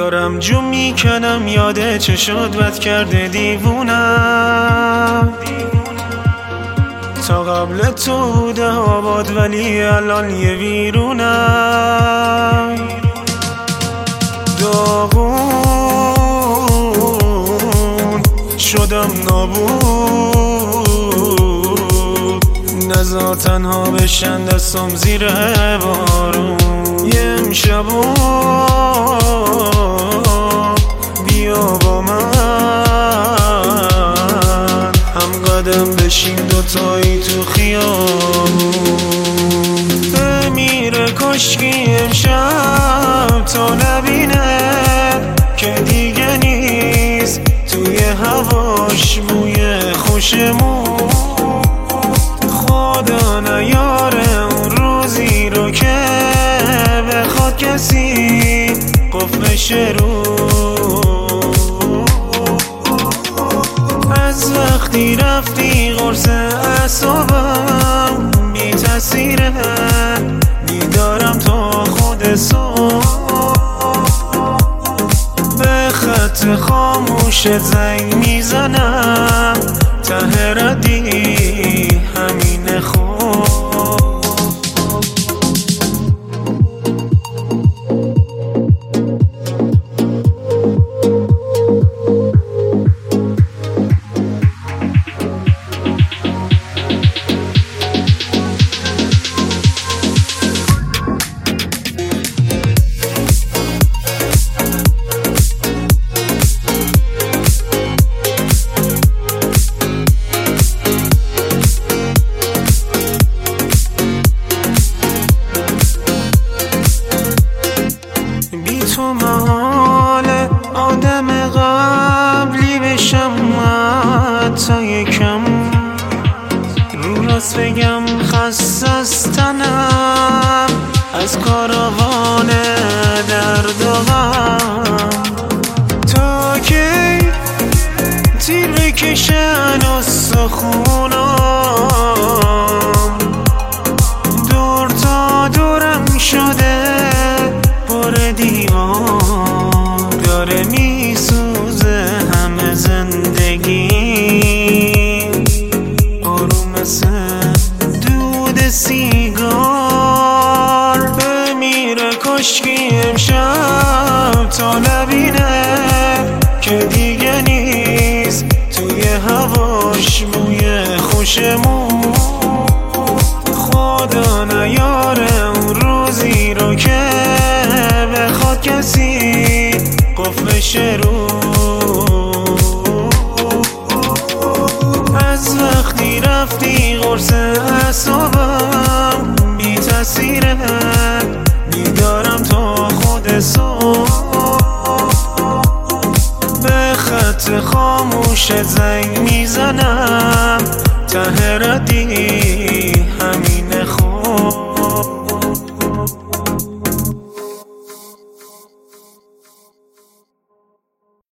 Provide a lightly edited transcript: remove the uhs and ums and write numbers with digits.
دارم جو میکنم یاده چه شد بد کرده دیوونم. تا قبل تو بوده آباد ولی الان یه ویرونم. داغون شدم نابود، نزار تنها بشن دستم زیر بارون. یه امشبا بیا با من، هم قدم بشیم دوتایی تو خیابون. بمیره کشکی امشب تا نبینه که دیگه نیست توی هواش بوی خوشمون. خدا نیاره اون روزی رو که بخواد کسی قفلش رو. از وقتی رفتی قرص اعصابم بی تاثیره، بیدارم تا خود صبح. به خط خاموشت زنگ میزنم ته ردی همین خوب. تو محال آدم قبلی بشم، حتی یکم رو راست بگم خسته از تنم از کاروان درد و غم. تا کی تیر بکشن استخونام، دور تا دورم شده پر دیوار، داره میسوزه همه زندگی آروم مثل دود سیگار. بمیره کشکی امشب تا نبینه که دیگه نیست توی هواش بوی خوشمون. خدا نیاره اون روزی رو که بخواد کسی قفلش رو. از وقتی رفتی قرص اعصابم بی تاثیره، بیدارم تا خود صبح. به خط خاموشت زنگ میزنم ته ردی